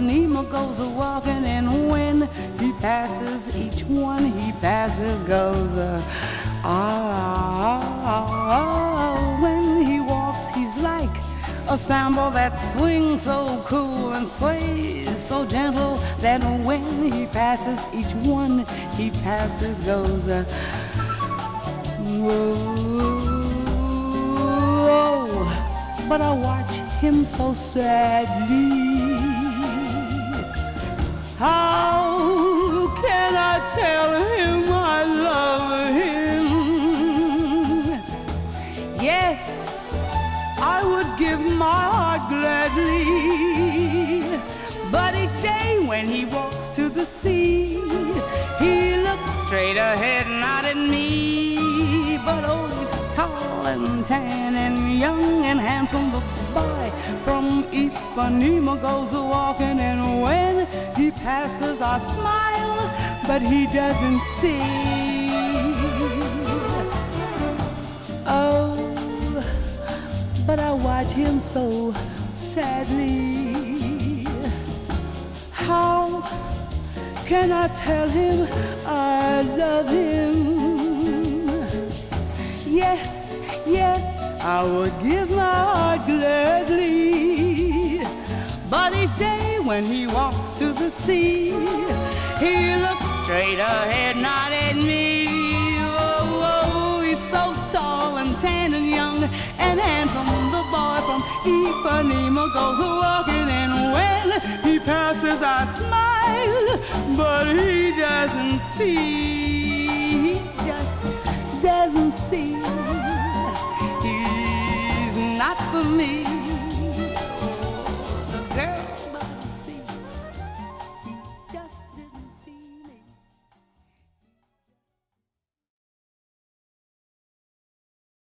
Ipanema goes a-walking, and when he passes, each one he passes goes when he walks, he's like a cymbal that swings so cool and sways so gentle that when he passes, each one he passes goes whoa. But I watch him so sadly. How can I tell him I love him? Yes, I would give my heart gladly, but each day when he walks to the sea, he looks straight ahead, not at me. But oh, he's tall and tan and young and handsome. The boy from Ipanema goes a-walking, and when he passes, I smile, but he doesn't see. Oh, but I watch him so sadly. How can I tell him I love him? Yes, yes, I would give my heart gladly, but each day when he walks to the sea, he looks straight ahead, not at me. Oh, oh, he's so tall and tan and young and handsome. The boy from Ipanema goes a-walking, and when he passes, I smile, but he doesn't see. He just doesn't see. He's not for me.